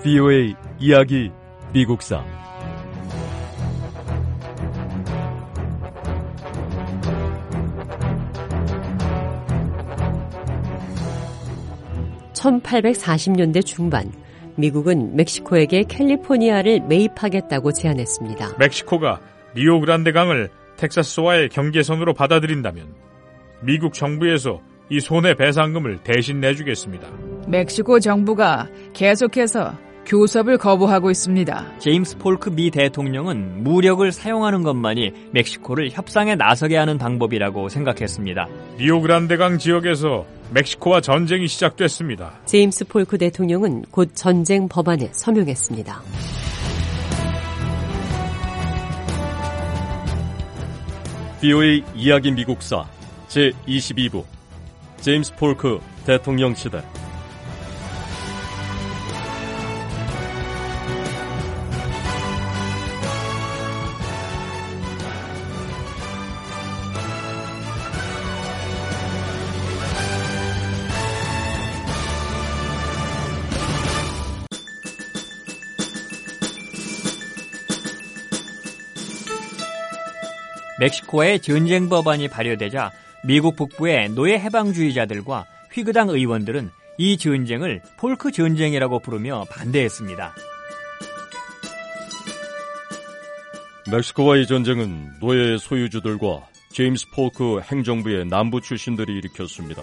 VOA 이야기 미국사 (1840년대) 중반 미국은 멕시코에게 캘리포니아를 매입하겠다고 제안했습니다. 멕시코가 리오그란데 강을 텍사스와의 경계선으로 받아들인다면 미국 정부에서 이 손해배상금을 대신 내주겠습니다. 멕시코 정부가 계속해서 교섭을 거부하고 있습니다. 제임스 폴크 미 대통령은 무력을 사용하는 것만이 멕시코를 협상에 나서게 하는 방법이라고 생각했습니다. 리오그란데 강 지역에서 멕시코와 전쟁이 시작됐습니다. 제임스 폴크 대통령은 곧 전쟁 법안에 서명했습니다. VOA 이야기 미국사 제22부 제임스 폴크 대통령 시대. 멕시코의 전쟁 법안이 발효되자 미국 북부의 노예 해방주의자들과 휘그당 의원들은 이 전쟁을 폴크 전쟁이라고 부르며 반대했습니다. 멕시코와의 전쟁은 노예 소유주들과 제임스 폴크 행정부의 남부 출신들이 일으켰습니다.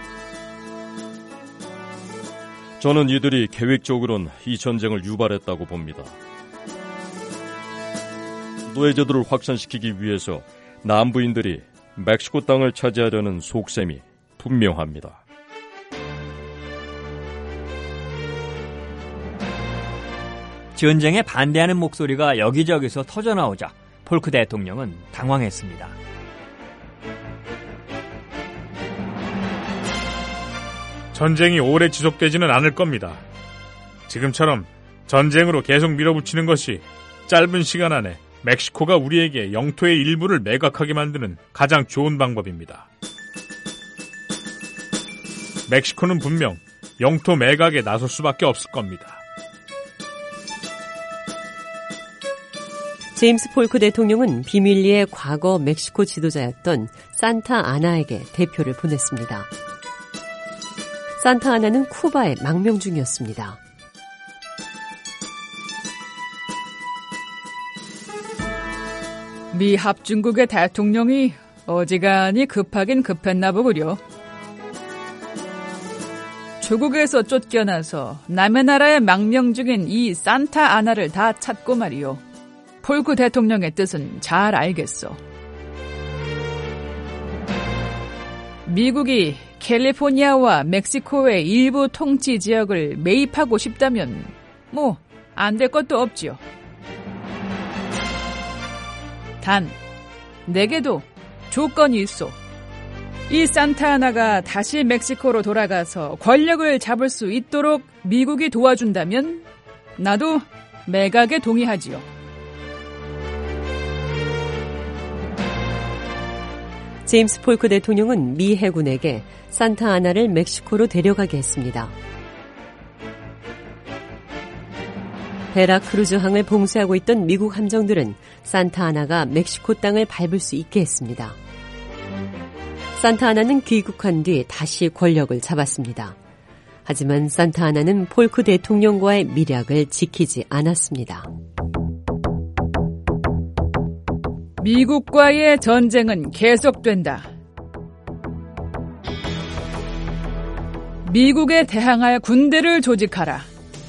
저는 이들이 계획적으로는 이 전쟁을 유발했다고 봅니다. 노예제도를 확산시키기 위해서 남부인들이 멕시코 땅을 차지하려는 속셈이 분명합니다. 전쟁에 반대하는 목소리가 여기저기서 터져나오자 폴크 대통령은 당황했습니다. 전쟁이 오래 지속되지는 않을 겁니다. 지금처럼 전쟁으로 계속 밀어붙이는 것이 짧은 시간 안에 멕시코가 우리에게 영토의 일부를 매각하게 만드는 가장 좋은 방법입니다. 멕시코는 분명 영토 매각에 나설 수밖에 없을 겁니다. 제임스 폴크 대통령은 비밀리에 과거 멕시코 지도자였던 산타 아나에게 대표를 보냈습니다. 산타 아나는 쿠바의 망명중이었습니다. 미 합중국의 대통령이 어지간히 급하긴 급했나 보구려. 조국에서 쫓겨나서 남의 나라에 망명 중인 이 산타 아나를 다 찾고 말이요. 폴크 대통령의 뜻은 잘 알겠어. 미국이 캘리포니아와 멕시코의 일부 통치 지역을 매입하고 싶다면 뭐 안 될 것도 없지요. 단, 내게도 조건이 있어. 이 산타 아나가 다시 멕시코로 돌아가서 권력을 잡을 수 있도록 미국이 도와준다면 나도 매각에 동의하지요. 제임스 폴크 대통령은 미 해군에게 산타 아나를 멕시코로 데려가게 했습니다. 베라크루즈항을 봉쇄하고 있던 미국 함정들은 산타 아나가 멕시코 땅을 밟을 수 있게 했습니다. 산타 아나는 귀국한 뒤 다시 권력을 잡았습니다. 하지만 산타 아나는 폴크 대통령과의 밀약을 지키지 않았습니다. 미국과의 전쟁은 계속된다. 미국에 대항할 군대를 조직하라.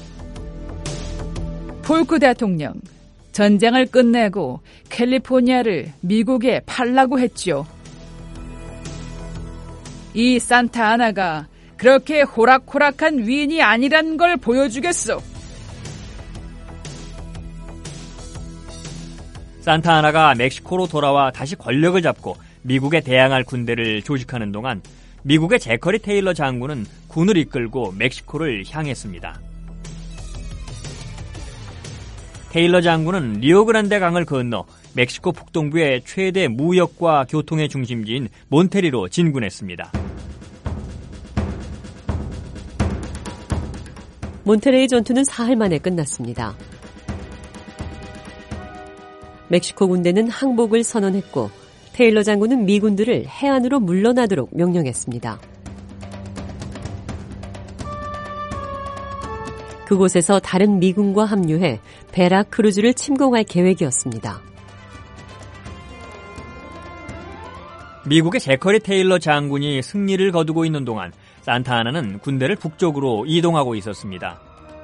폴크 대통령, 전쟁을 끝내고 캘리포니아를 미국에 팔라고 했지요. 이 산타 아나가 그렇게 호락호락한 위인이 아니란 걸 보여주겠소. 산타 아나가 멕시코로 돌아와 다시 권력을 잡고 미국에 대항할 군대를 조직하는 동안 미국의 제커리 테일러 장군은 군을 이끌고 멕시코를 향했습니다. 테일러 장군은 리오그란데 강을 건너 멕시코 북동부의 최대 무역과 교통의 중심지인 몬테리로 진군했습니다. 몬테레이 전투는 사흘 만에 끝났습니다. 멕시코 군대는 항복을 선언했고 테일러 장군은 미군들을 해안으로 물러나도록 명령했습니다. 그곳에서 다른 미군과 합류해 베라크루즈를 침공할 계획이었습니다. 미국의 제커리 테일러 장군이 승리를 거두고 있는 동안 산타아나는 군대를 북쪽으로 이동하고 있었습니다.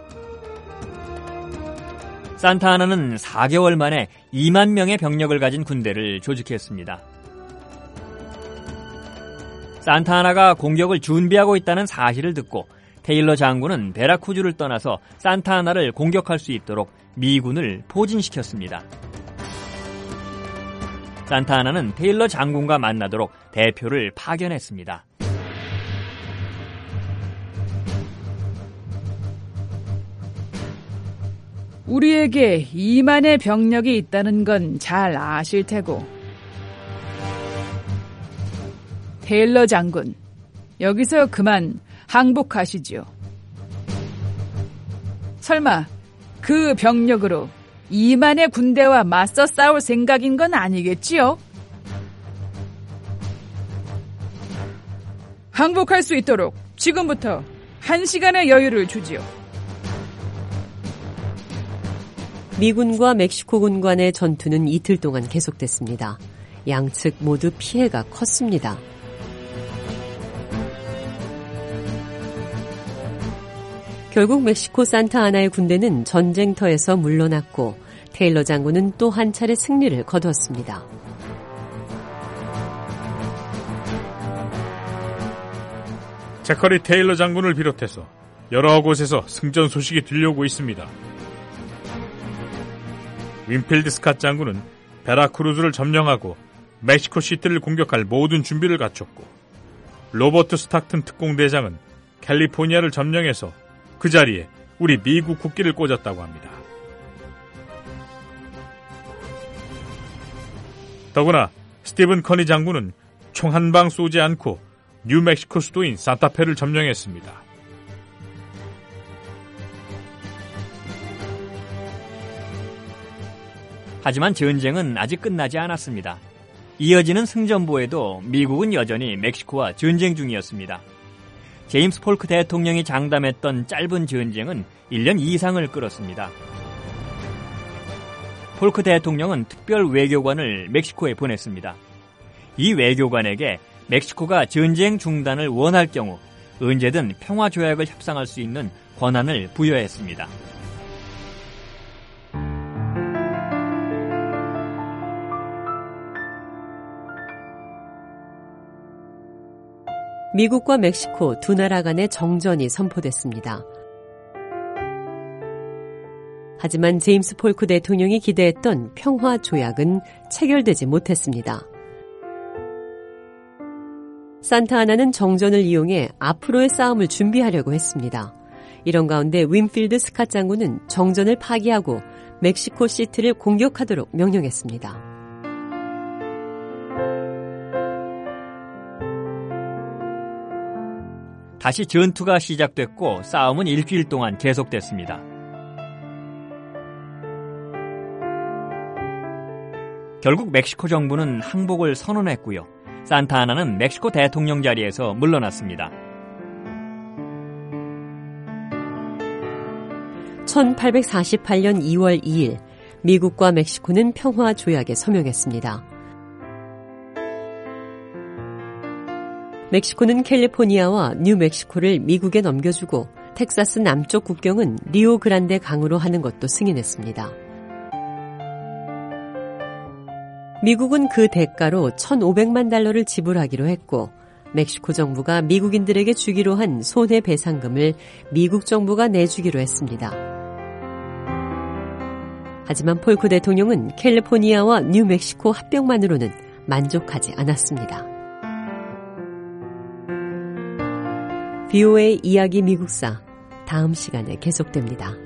산타아나는 4개월 만에 2만 명의 병력을 가진 군대를 조직했습니다. 산타아나가 공격을 준비하고 있다는 사실을 듣고 테일러 장군은 베라크루즈를 떠나서 산타아나를 공격할 수 있도록 미군을 포진시켰습니다. 산타아나는 테일러 장군과 만나도록 대표를 파견했습니다. 우리에게 2만의 병력이 있다는 건 잘 아실 테고. 테일러 장군, 여기서 그만 항복하시지요. 설마 그 병력으로 2만의 군대와 맞서 싸울 생각인 건 아니겠지요? 항복할 수 있도록 지금부터 1시간의 여유를 주지요. 미군과 멕시코군 간의 전투는 이틀 동안 계속됐습니다. 양측 모두 피해가 컸습니다. 결국 멕시코 산타아나의 군대는 전쟁터에서 물러났고 테일러 장군은 또 한 차례 승리를 거두었습니다. 제커리 테일러 장군을 비롯해서 여러 곳에서 승전 소식이 들려오고 있습니다. 윈필드 스캇 장군은 베라크루즈를 점령하고 멕시코 시티를 공격할 모든 준비를 갖췄고, 로버트 스탁튼 특공대장은 캘리포니아를 점령해서 그 자리에 우리 미국 국기를 꽂았다고 합니다. 더구나 스티븐 커니 장군은 총 한 방 쏘지 않고 뉴멕시코 수도인 산타페를 점령했습니다. 하지만 전쟁은 아직 끝나지 않았습니다. 이어지는 승전보에도 미국은 여전히 멕시코와 전쟁 중이었습니다. 제임스 폴크 대통령이 장담했던 짧은 전쟁은 1년 이상을 끌었습니다. 폴크 대통령은 특별 외교관을 멕시코에 보냈습니다. 이 외교관에게 멕시코가 전쟁 중단을 원할 경우 언제든 평화조약을 협상할 수 있는 권한을 부여했습니다. 미국과 멕시코 두 나라 간의 정전이 선포됐습니다. 하지만 제임스 폴크 대통령이 기대했던 평화 조약은 체결되지 못했습니다. 산타아나는 정전을 이용해 앞으로의 싸움을 준비하려고 했습니다. 이런 가운데 윈필드 스캇 장군은 정전을 파기하고 멕시코 시티를 공격하도록 명령했습니다. 다시 전투가 시작됐고 싸움은 일주일 동안 계속됐습니다. 결국 멕시코 정부는 항복을 선언했고요. 산타아나는 멕시코 대통령 자리에서 물러났습니다. 1848년 2월 2일 미국과 멕시코는 평화 조약에 서명했습니다. 멕시코는 캘리포니아와 뉴멕시코를 미국에 넘겨주고 텍사스 남쪽 국경은 리오그란데 강으로 하는 것도 승인했습니다. 미국은 그 대가로 $1,500만 지불하기로 했고 멕시코 정부가 미국인들에게 주기로 한 손해배상금을 미국 정부가 내주기로 했습니다. 하지만 폴크 대통령은 캘리포니아와 뉴멕시코 합병만으로는 만족하지 않았습니다. VOA 이야기 미국사 다음 시간에 계속됩니다.